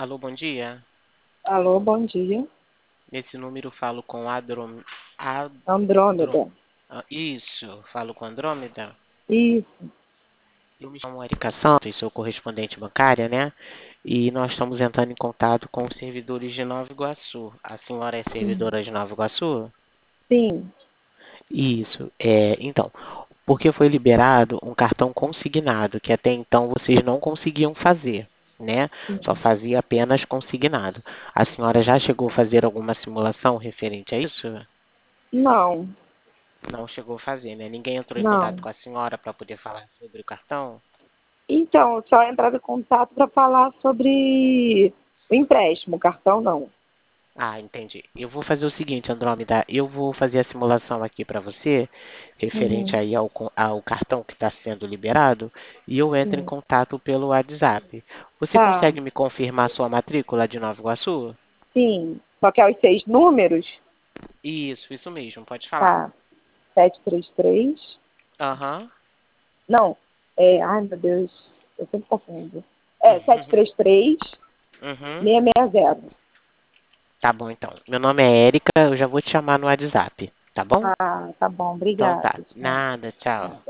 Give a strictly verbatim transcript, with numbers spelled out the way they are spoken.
Alô, bom dia. Alô, bom dia. Nesse número falo com Adrom... Adro... Andrômeda. ah, Isso, falo com Andrômeda. Isso. Eu me chamo Erika Santos, sou correspondente bancária, né? E nós estamos entrando em contato com os servidores de Nova Iguaçu. A senhora é Sim. servidora de Nova Iguaçu? Sim. Isso, é, então, porque foi liberado um cartão consignado, que até então vocês não conseguiam fazer, né? Só Sim. fazia apenas consignado. A senhora já chegou a fazer alguma simulação referente a isso? Não, Não chegou a fazer, né? Ninguém entrou em contato não. com a senhora para poder falar sobre o cartão? Então, só entrar em contato para falar sobre o empréstimo, o cartão não. Ah, entendi. Eu vou fazer o seguinte, Andrômeda, eu vou fazer a simulação aqui para você, referente Uhum. aí ao, co- ao cartão que está sendo liberado, e eu entro em Sim. contato pelo WhatsApp. Você Tá. consegue me confirmar sua matrícula de Nova Iguaçu? Sim. Só que é os seis números? Isso, isso mesmo, pode falar. Tá. Sete três três. Aham. Não. É, ai, meu Deus. Eu sempre confundo. É, sete três três, Uhum. seis seis zero. Tá bom, então. Meu nome é Érica, eu já vou te chamar no WhatsApp, tá bom? Ah, tá bom. Então Obrigada. tá. Nada, tchau.